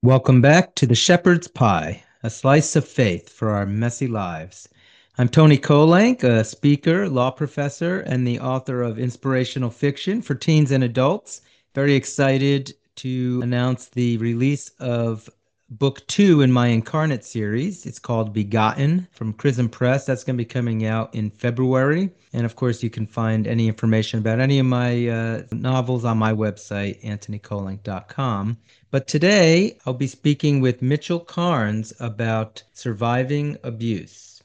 Welcome back to the Shepherd's Pie, a slice of faith for our messy lives. I'm Tony Kolank, a speaker, law professor, and the author of inspirational fiction for teens and adults. Very excited to announce the release of book 2 in my Incarnate series. It's called Begotten from Chrism Press. That's going to be coming out in February. And of course, you can find any information about any of my novels on my website, anthonykolank.com. But today I'll be speaking with Mitchell Carnes about surviving abuse.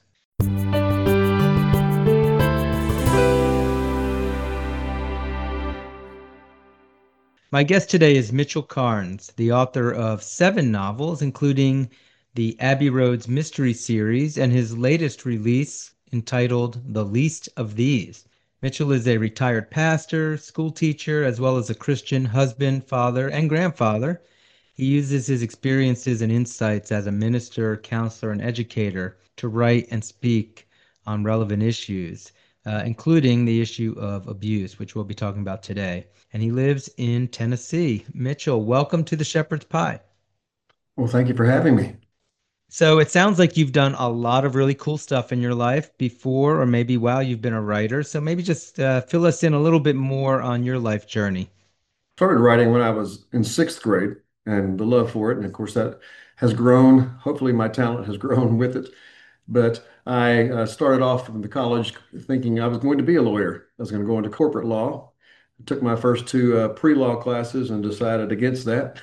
My guest today is Mitchell Carnes, the author of 7 novels, including the Abbey Roads Mystery Series and his latest release entitled The Least of These. Mitchell is a retired pastor, school teacher, as well as a Christian husband, father, and grandfather. He uses his experiences and insights as a minister, counselor, and educator to write and speak on relevant issues, including the issue of abuse, which we'll be talking about today. And he lives in Tennessee. Mitchell, welcome to the Shepherd's Pie. Well, thank you for having me. So it sounds like you've done a lot of really cool stuff in your life before, or maybe while you've been a writer. So maybe just fill us in a little bit more on your life journey. Started writing when I was in sixth grade and the love for it. And of course, that has grown. Hopefully, my talent has grown with it. But I started off in the college thinking I was going to be a lawyer. I was going to go into corporate law. I took my first 2 pre-law classes and decided against that.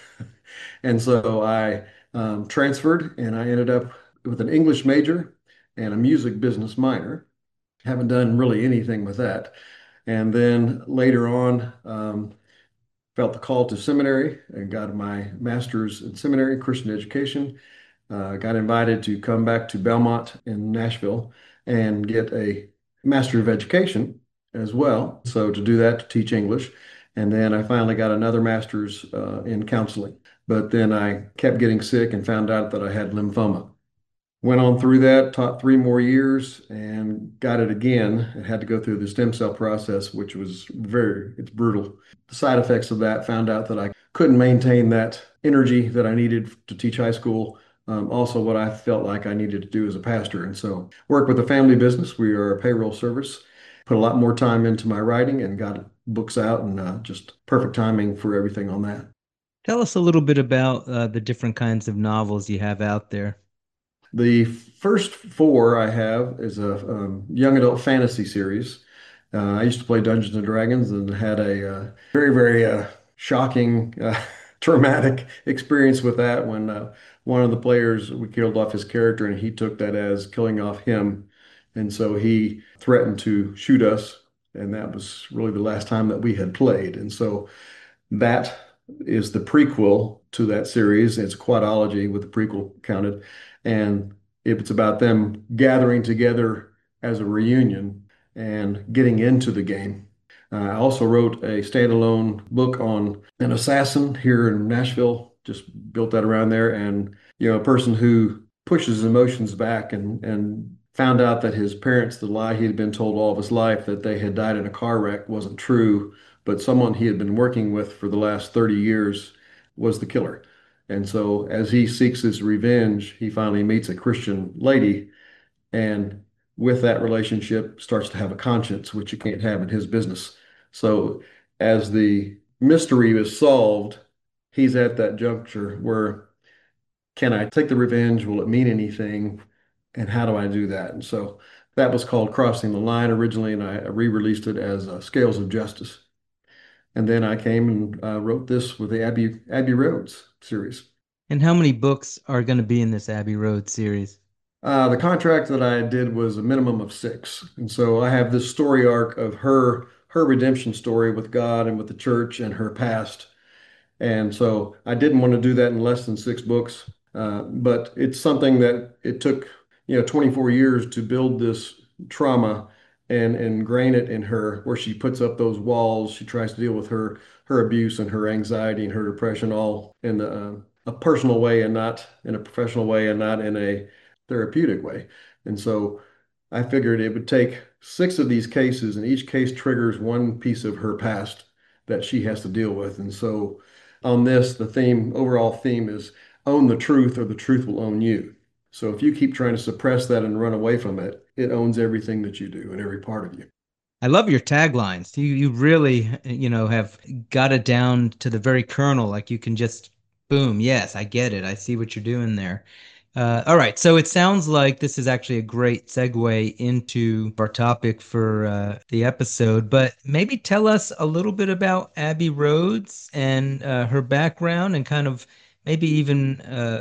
And so I transferred and I ended up with an English major and a music business minor. Haven't done really anything with that. And then later on, felt the call to seminary and got my master's in seminary, Christian education. Got invited to come back to Belmont in Nashville and get a Master of Education as well. So to do that, to teach English. And then I finally got another master's in counseling. But then I kept getting sick and found out that I had lymphoma. Went on through that, taught 3 more years and got it again and had to go through the stem cell process, which was it's brutal. The side effects of that, found out that I couldn't maintain that energy that I needed to teach high school. Also what I felt like I needed to do as a pastor. And so work with a family business. We are a payroll service. Put a lot more time into my writing and got books out and just perfect timing for everything on that. Tell us a little bit about the different kinds of novels you have out there. The first 4 I have is a young adult fantasy series. I used to play Dungeons and Dragons and had a very shocking, traumatic experience with that when one of the players, we killed off his character and he took that as killing off him. And so he threatened to shoot us. And that was really the last time that we had played. And so that is the prequel to that series. It's a quadology with the prequel counted. And it's about them gathering together as a reunion and getting into the game. I also wrote a standalone book on an assassin here in Nashville, just built that around there. And, a person who pushes emotions back and found out that his parents, the lie he had been told all of his life, that they had died in a car wreck, wasn't true, but someone he had been working with for the last 30 years was the killer. And so as he seeks his revenge, he finally meets a Christian lady and with that relationship starts to have a conscience, which you can't have in his business. So as the mystery is solved, he's at that juncture where can I take the revenge? Will it mean anything? And how do I do that? And so that was called Crossing the Line originally, and I re-released it as Scales of Justice. And then I came and wrote this with the Abbey Roads series. And how many books are going to be in this Abbey Road series? The contract that I did was a minimum of 6. And so I have this story arc of her redemption story with God and with the church and her past. And so I didn't want to do that in less than 6 books. But it's something that it took, 24 years to build this trauma and ingrain it in her, where she puts up those walls. She tries to deal with her abuse and her anxiety and her depression all in a personal way and not in a professional way and not in a therapeutic way. And so I figured it would take 6 of these cases, and each case triggers one piece of her past that she has to deal with. And so on this, the overall theme is own the truth or the truth will own you. So if you keep trying to suppress that and run away from it, it owns everything that you do and every part of you. I love your taglines. You really, have got it down to the very kernel. Like you can just boom, yes, I get it. I see what you're doing there. All right, so it sounds like this is actually a great segue into our topic for the episode. But maybe tell us a little bit about Abby Rhodes and her background, and kind of maybe even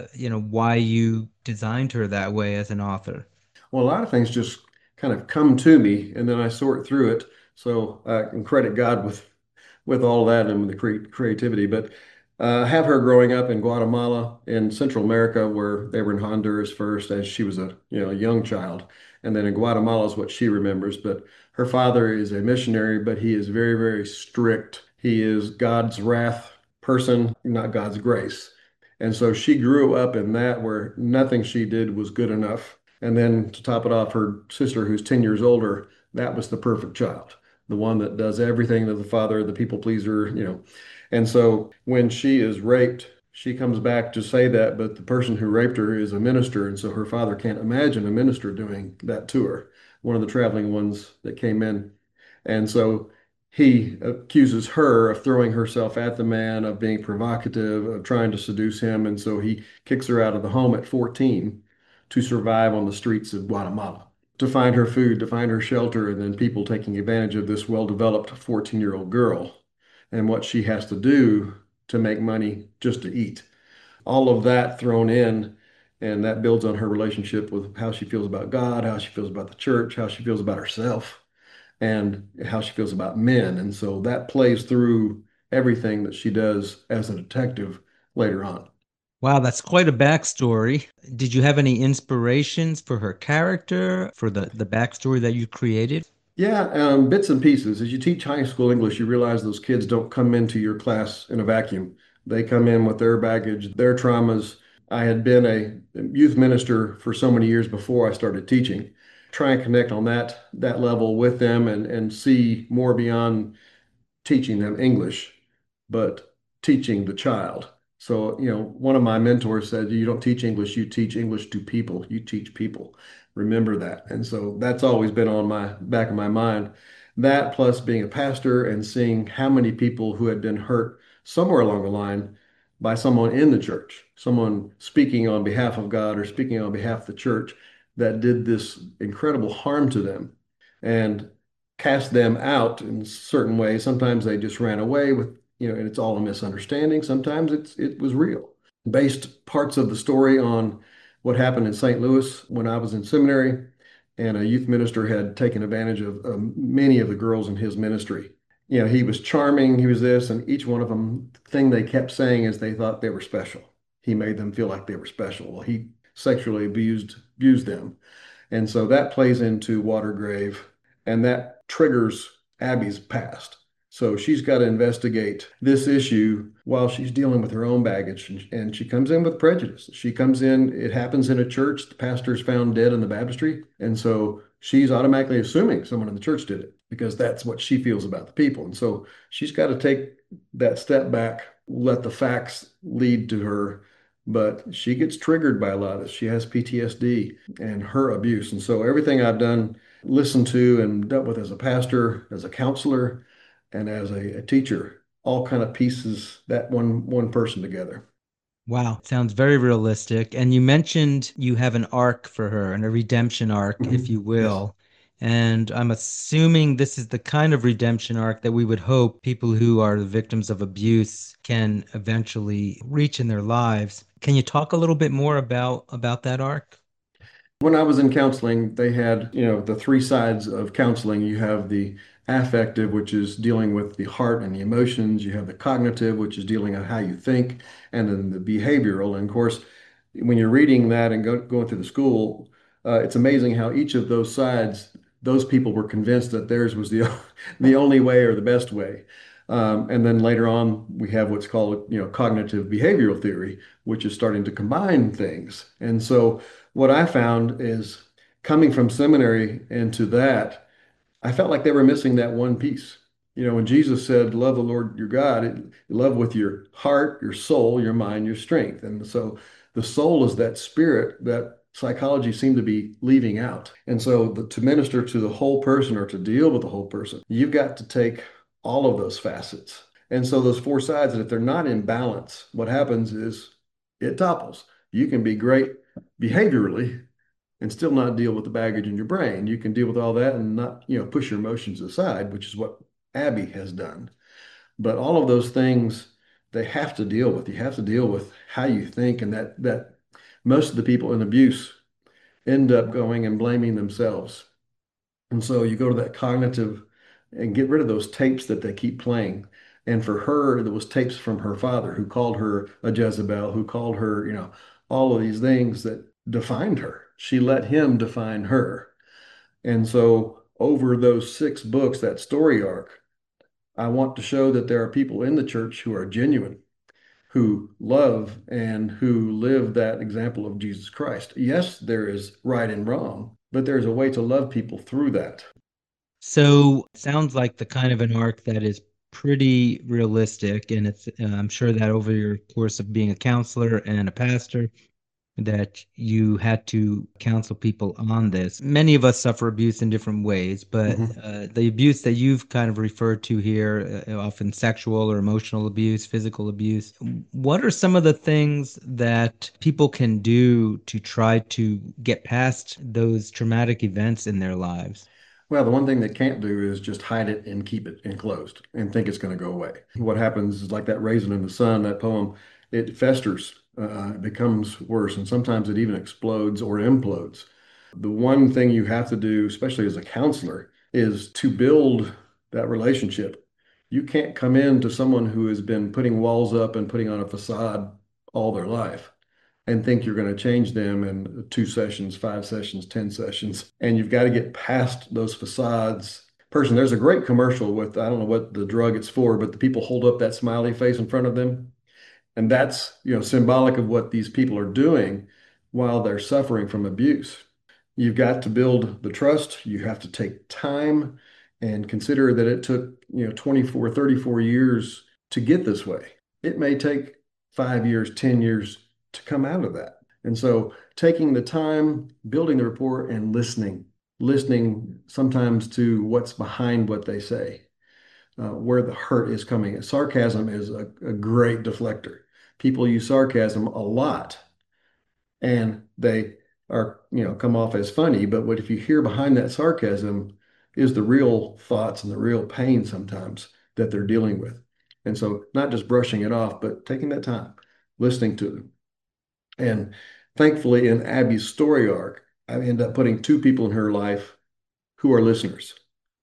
why you designed her that way as an author. Well, a lot of things just kind of come to me and then I sort through it. So I can credit God with all that and the creativity. But have her growing up in Guatemala in Central America, where they were in Honduras first, as she was a young child, and then in Guatemala is what she remembers. But her father is a missionary, but he is very, very strict. He is God's wrath person, not God's grace. And so she grew up in that where nothing she did was good enough. And then to top it off, her sister, who's 10 years older, that was the perfect child, the one that does everything to the father, the people pleaser. And so when she is raped, she comes back to say that, but the person who raped her is a minister. And so her father can't imagine a minister doing that to her, one of the traveling ones that came in. And so he accuses her of throwing herself at the man, of being provocative, of trying to seduce him. And so he kicks her out of the home at 14 to survive on the streets of Guatemala, to find her food, to find her shelter, and then people taking advantage of this well-developed 14-year-old girl and what she has to do to make money just to eat. All of that thrown in, and that builds on her relationship with how she feels about God, how she feels about the church, how she feels about herself, and how she feels about men. And so that plays through everything that she does as a detective later on. Wow, that's quite a backstory. Did you have any inspirations for her character, for the backstory that you created? Yeah, bits and pieces. As you teach high school English, you realize those kids don't come into your class in a vacuum. They come in with their baggage, their traumas. I had been a youth minister for so many years before I started teaching. Try and connect on that level with them and see more beyond teaching them English, but teaching the child. So, one of my mentors said, you don't teach English, you teach English to people, you teach people. Remember that. And so that's always been on my back of my mind. That plus being a pastor and seeing how many people who had been hurt somewhere along the line by someone in the church, someone speaking on behalf of God or speaking on behalf of the church that did this incredible harm to them. And cast them out in certain ways. Sometimes they just ran away with, and it's all a misunderstanding. Sometimes it was real. Based parts of the story on what happened in St. Louis when I was in seminary, and a youth minister had taken advantage of many of the girls in his ministry. He was charming, he was this, and each one of them, the thing they kept saying is they thought they were special. He made them feel like they were special. Well, he sexually abused them. And so that plays into Watergrave, and that triggers Abby's past. So she's got to investigate this issue while she's dealing with her own baggage. And she comes in with prejudice. She comes in, it happens in a church. The pastor's found dead in the baptistry. And so she's automatically assuming someone in the church did it because that's what she feels about the people. And so she's got to take that step back, let the facts lead to her. But she gets triggered by a lot of this. She has PTSD and her abuse. And so everything I've done, listened to and dealt with as a pastor, as a counselor, and as a teacher, all kind of pieces that one person together. Wow, sounds very realistic. And you mentioned you have an arc for her, and a redemption arc, if Mhm. you Yes. will. And I'm assuming this is the kind of redemption arc that we would hope people who are the victims of abuse can eventually reach in their lives. Can you talk a little bit more about that arc? When I was in counseling, they had, the three sides of counseling. You have the affective, which is dealing with the heart and the emotions. You have the cognitive, which is dealing with how you think, and then the behavioral. And of course, when you're reading that and going through the school, it's amazing how each of those sides, those people were convinced that theirs was the the only way or the best way. And then later on, we have what's called, cognitive behavioral theory, which is starting to combine things. And so what I found is coming from seminary into that, I felt like they were missing that one piece. when Jesus said, love the Lord your God, love with your heart, your soul, your mind, your strength. And so the soul is that spirit that psychology seemed to be leaving out. And so to minister to the whole person or to deal with the whole person, you've got to take all of those facets. And so those four sides, and if they're not in balance, what happens is it topples. You can be great behaviorally and still not deal with the baggage in your brain. You can deal with all that and not, push your emotions aside, which is what Abby has done. But all of those things they have to deal with. You have to deal with how you think, and that most of the people in abuse end up going and blaming themselves. And so you go to that cognitive and get rid of those tapes that they keep playing. And for her, there was tapes from her father who called her a Jezebel, who called her, all of these things that defined her. She let him define her. And so over those 6 books, that story arc, I want to show that there are people in the church who are genuine, who love and who live that example of Jesus Christ. Yes, there is right and wrong, but there's a way to love people through that. So it sounds like the kind of an arc that is pretty realistic, and it's I'm sure that over your course of being a counselor and a pastor, that you had to counsel people on this. Many of us suffer abuse in different ways, but Mhm. the abuse that you've kind of referred to here, often sexual or emotional abuse, physical abuse, what are some of the things that people can do to try to get past those traumatic events in their lives? Well, the one thing they can't do is just hide it and keep it enclosed and think it's going to go away. What happens is like that raisin in the sun, that poem, it festers, it becomes worse, and sometimes it even explodes or implodes. The one thing you have to do, especially as a counselor, is to build that relationship. You can't come in to someone who has been putting walls up and putting on a facade all their life and think you're going to change them in 2 sessions, 5 sessions, 10 sessions. And you've got to get past those facades. There's a great commercial with, I don't know what the drug it's for, but the people hold up that smiley face in front of them. And that's, symbolic of what these people are doing while they're suffering from abuse. You've got to build the trust. You have to take time and consider that it took, 24, 34 years to get this way. It may take 5 years, 10 years to come out of that. And so taking the time, building the rapport, and listening sometimes to what's behind what they say, where the hurt is coming. Sarcasm is a great deflector. People use sarcasm a lot and they are, come off as funny. But what if you hear behind that sarcasm is the real thoughts and the real pain sometimes that they're dealing with. And so not just brushing it off, but taking that time, listening to them. And thankfully, in Abby's story arc, I end up putting 2 people in her life who are listeners,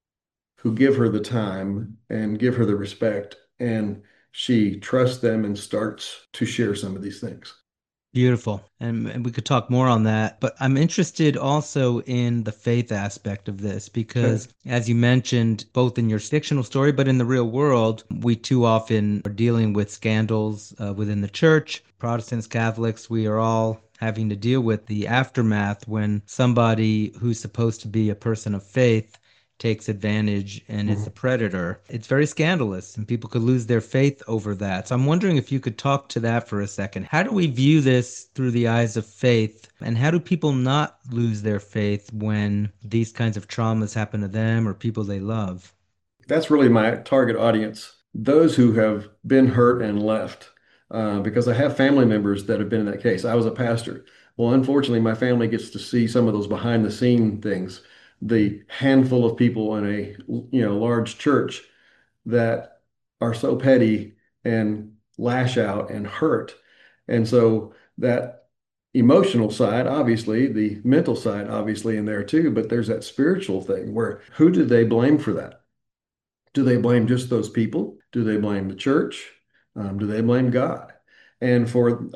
who give her the time and give her the respect. And she trusts them and starts to share some of these things. Beautiful. And we could talk more on that. But I'm interested also in the faith aspect of this Okay. because, as you mentioned, both in your fictional story, but in the real world, we too often are dealing with scandals within the church. Protestants, Catholics, we are all having to deal with the aftermath when somebody who's supposed to be a person of faith takes advantage and is Mhm. the predator. It's very scandalous, and people could lose their faith over that. So I'm wondering if you could talk to that for a second. How do we view this through the eyes of faith, and how do people not lose their faith when these kinds of traumas happen to them or people they love? That's really my target audience, those who have been hurt and left, because I have family members that have been in that case. I was a pastor. Well, unfortunately, my family gets to see some of those behind the scene things, the handful of people in a large church that are so petty and lash out and hurt. And so that emotional side, obviously, the mental side, obviously, in there too, but there's that spiritual thing where who did they blame for that? Do they blame just those people? Do they blame the church? Do they blame God? And for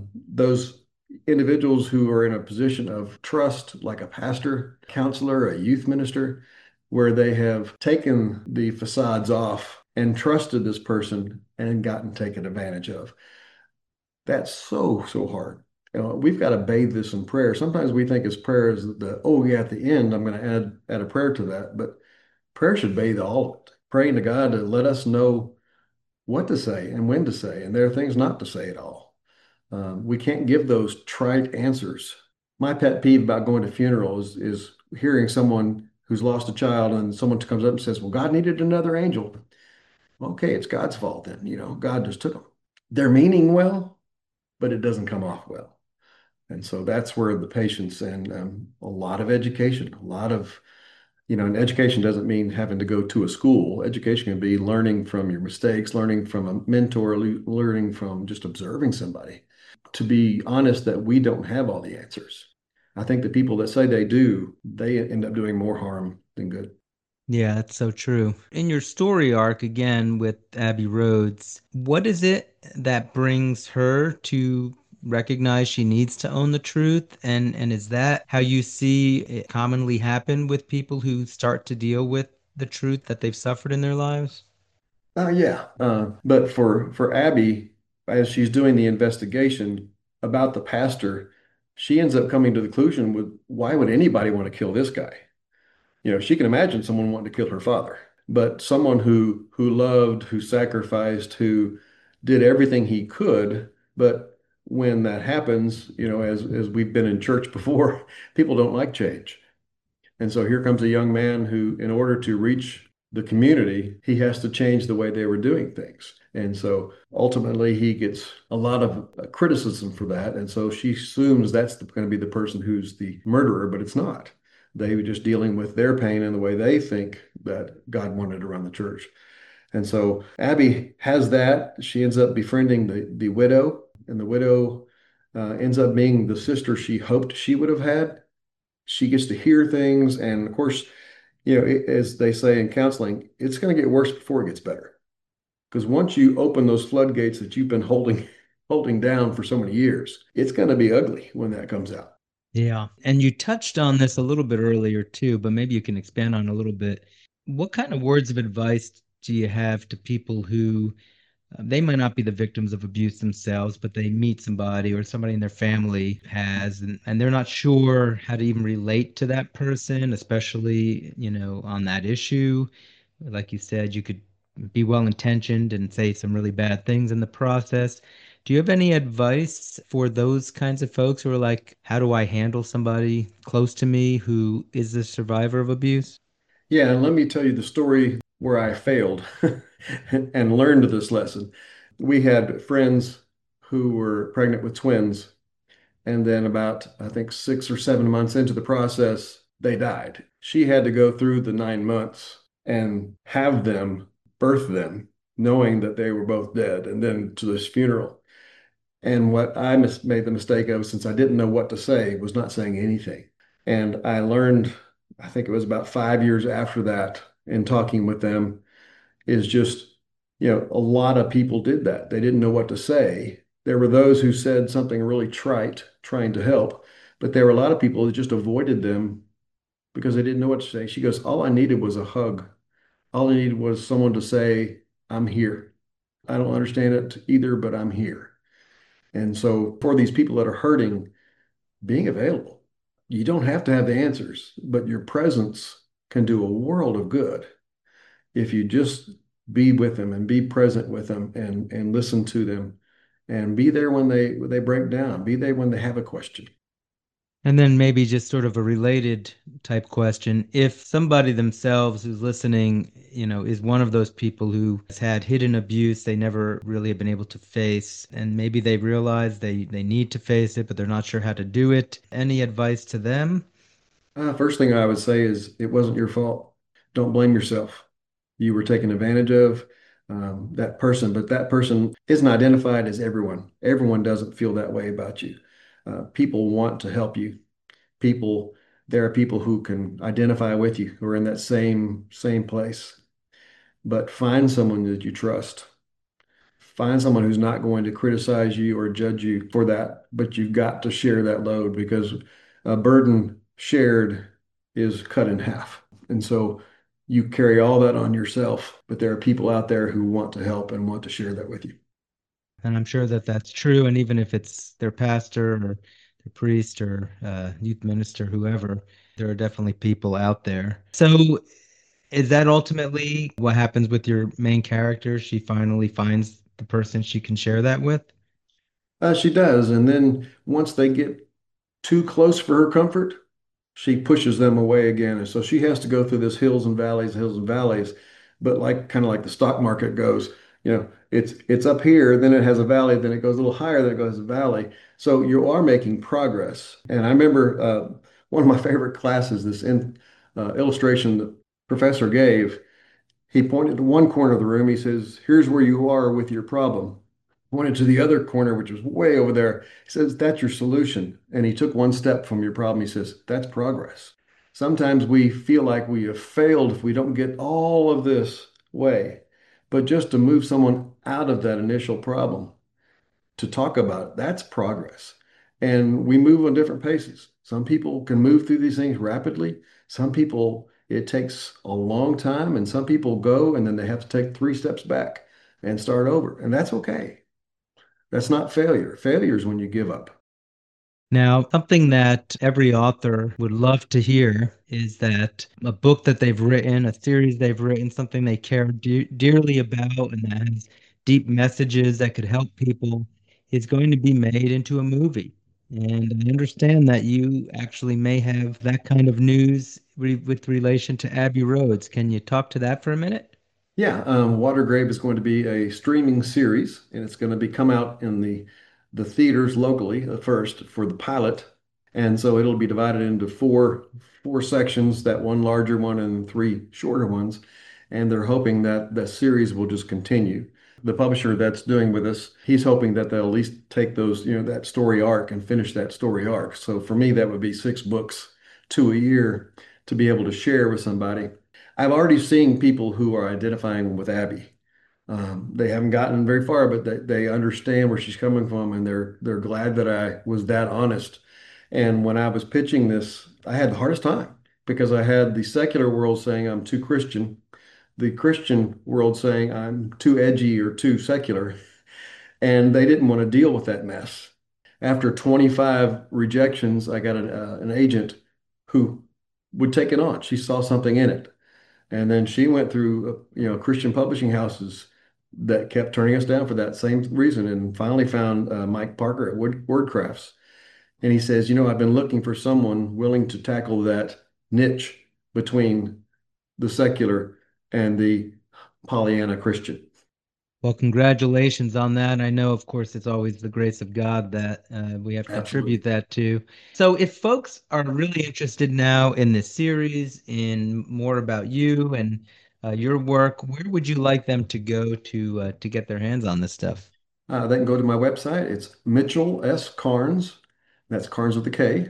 those individuals who are in a position of trust, like a pastor, counselor, a youth minister, where they have taken the facades off and trusted this person and gotten taken advantage of, that's so, so hard. We've got to bathe this in prayer. Sometimes we think as prayer is oh yeah, at the end, I'm going to add a prayer to that, but prayer should bathe all of it. praying to God to let us know what to say and when to say, and there are things not to say at all. We can't give those trite answers. My pet peeve about going to funerals is hearing someone who's lost a child and someone comes up and says, "Well, God needed another angel." Okay, it's God's fault then. God just took them. They're meaning well, but it doesn't come off well. And so that's where the patience and a lot of education, a lot of, and education doesn't mean having to go to a school. Education can be learning from your mistakes, learning from a mentor, learning from just observing somebody. To be honest, that we don't have all the answers. I think the people that say they do, they end up doing more harm than good. Yeah, that's so true. In your story arc, again, with Abby Rhodes, what is it that brings her to recognize she needs to own the truth? And is that how you see it commonly happen with people who start to deal with the truth that they've suffered in their lives? Yeah, but for Abby, as she's doing the investigation about the pastor, she ends up coming to the conclusion with why would anybody want to kill this guy? She can imagine someone wanting to kill her father, but someone who loved, who sacrificed, who did everything he could. But when that happens, as we've been in church before, people don't like change. And so here comes a young man who, in order to reach the community, he has to change the way they were doing things. And so ultimately, he gets a lot of criticism for that. And so she assumes that's going to be the person who's the murderer, but it's not. They were just dealing with their pain and the way they think that God wanted to run the church. And so Abby has that. She ends up befriending the widow, and the widow ends up being the sister she hoped she would have had. She gets to hear things. And of course, as they say in counseling, it's going to get worse before it gets better. Because once you open those floodgates that you've been holding down for so many years, it's going to be ugly when that comes out. Yeah. And you touched on this a little bit earlier too, but maybe you can expand on it a little bit. What kind of words of advice do you have to people who they might not be the victims of abuse themselves, but they meet somebody or somebody in their family has, and they're not sure how to even relate to that person, especially, on that issue. Like you said, you could be well intentioned and say some really bad things in the process. Do you have any advice for those kinds of folks who are like, how do I handle somebody close to me who is a survivor of abuse? Yeah, and let me tell you the story where I failed and learned this lesson. We had friends who were pregnant with twins, and then about, I think, 6 or 7 months into the process, they died. She had to go through the 9 months and have them birth them, knowing that they were both dead, and then to this funeral. And what I made the mistake of, since I didn't know what to say, was not saying anything. And I learned, I think it was about 5 years after that, in talking with them, is just, a lot of people did that. They didn't know what to say. There were those who said something really trite, trying to help, but there were a lot of people that just avoided them because they didn't know what to say. She goes, all I needed was a hug. All I needed was someone to say, I'm here. I don't understand it either, but I'm here. And so for these people that are hurting, being available, you don't have to have the answers, but your presence can do a world of good if you just be with them and be present with them and listen to them and be there when they break down, be there when they have a question. And then maybe just sort of a related type question. If somebody themselves who's listening, is one of those people who has had hidden abuse they never really have been able to face, and maybe they realize they need to face it, but they're not sure how to do it. Any advice to them? First thing I would say is it wasn't your fault. Don't blame yourself. You were taken advantage of, that person, but that person isn't identified as everyone. Everyone doesn't feel that way about you. People want to help you. People, there are people who can identify with you who are in that same place. But find someone that you trust. Find someone who's not going to criticize you or judge you for that, but you've got to share that load because a burden shared is cut in half. And so you carry all that on yourself, but there are people out there who want to help and want to share that with you. And I'm sure that that's true. And even if it's their pastor or their priest or youth minister, whoever, there are definitely people out there. So Is that ultimately what happens with your main character? She finally finds the person she can share that with? She does. And then once they get too close for her comfort, she pushes them away again. And so she has to go through this hills and valleys, hills and valleys. But like kind of like the stock market goes, it's up here, then it has a valley, then it goes a little higher, then it goes a valley. So you are making progress. And I remember one of my favorite classes, illustration the professor gave. He pointed to one corner of the room. He says, "Here's where you are with your problem." Pointed to the other corner, which was way over there. He says, "That's your solution." And he took one step from your problem. He says, "That's progress." Sometimes we feel like we have failed if we don't get all of this way. But just to move someone out of that initial problem, to talk about it, that's progress. And we move on different paces. Some people can move through these things rapidly. Some people, it takes a long time, and some people go and then they have to take 3 steps back and start over. And that's okay. That's not failure. Failure is when you give up. Now, something that every author would love to hear is that a book that they've written, a series they've written, something they care dearly about and that has deep messages that could help people is going to be made into a movie. And I understand that you actually may have that kind of news with relation to Abbey Roads. Can you talk to that for a minute? Yeah, Watergrave is going to be a streaming series, and it's going to be come out in the theaters locally first for the pilot, and so it'll be divided into four sections, that one larger one and three shorter ones, and they're hoping that the series will just continue. The publisher that's doing with us, he's hoping that they'll at least take those, that story arc and finish that story arc. So for me, that would be 6 books, two a year, to be able to share with somebody. I've already seen people who are identifying with Abby. They haven't gotten very far, but they understand where she's coming from, and they're glad that I was that honest. And when I was pitching this, I had the hardest time because I had the secular world saying I'm too Christian, the Christian world saying I'm too edgy or too secular, and they didn't want to deal with that mess. After 25 rejections, I got an agent who would take it on. She saw something in it. And then she went through, Christian publishing houses that kept turning us down for that same reason, and finally found Mike Parker at WordCrafts. And he says, I've been looking for someone willing to tackle that niche between the secular and the Pollyanna Christian. Well, congratulations on that. I know, of course, it's always the grace of God that we have to Absolutely. attribute that to. So, if folks are really interested now in this series, in more about you and your work, where would you like them to go to get their hands on this stuff? They can go to my website. It's Mitchell S. Carnes. That's Carnes with a K,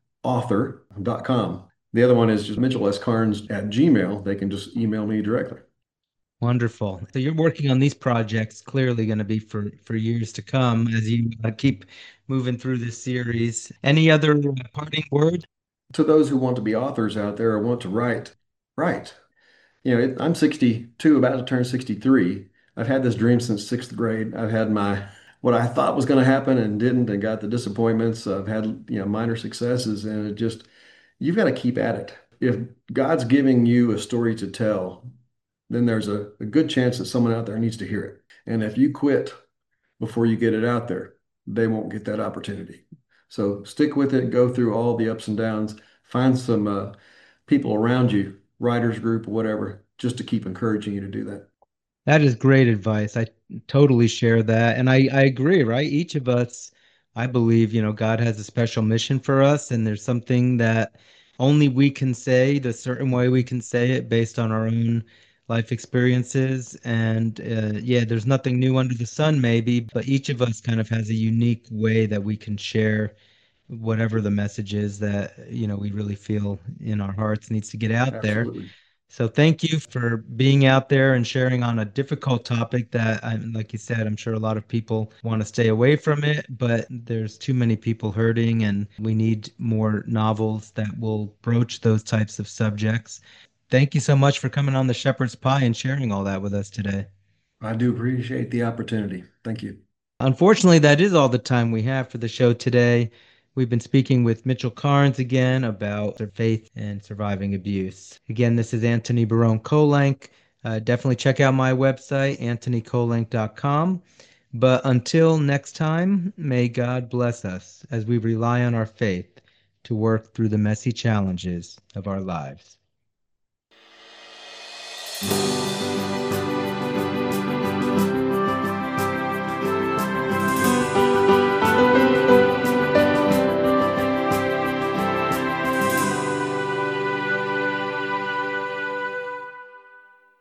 author.com. The other one is just Mitchell S. Carnes at Gmail. They can just email me directly. Wonderful. So, you're working on these projects clearly going to be for years to come as you keep moving through this series. Any other parting word? To those who want to be authors out there or want to write. I'm 62, about to turn 63. I've had this dream since sixth grade. I've had what I thought was going to happen and didn't, and got the disappointments. I've had, minor successes, and you've got to keep at it. If God's giving you a story to tell, then there's a good chance that someone out there needs to hear it. And if you quit before you get it out there, they won't get that opportunity. So stick with it, go through all the ups and downs, find some people around you, writers group or whatever, just to keep encouraging you to do that. That is great advice. I totally share that. And I agree, right? Each of us, I believe, God has a special mission for us, and there's something that only we can say, the certain way we can say it based on our own life experiences. And yeah, there's nothing new under the sun, maybe, but each of us kind of has a unique way that we can share whatever the message is that, we really feel in our hearts needs to get out there. Absolutely. So thank you for being out there and sharing on a difficult topic that, like you said, I'm sure a lot of people want to stay away from it, but there's too many people hurting, and we need more novels that will broach those types of subjects. Thank you so much for coming on the Shepherd's Pie and sharing all that with us today. I do appreciate the opportunity. Thank you. Unfortunately, that is all the time we have for the show today. We've been speaking with Mitchell Carnes again about their faith and surviving abuse. Again, this is Anthony Barone Kolank. Definitely check out my website, anthonykolank.com. But until next time, may God bless us as we rely on our faith to work through the messy challenges of our lives.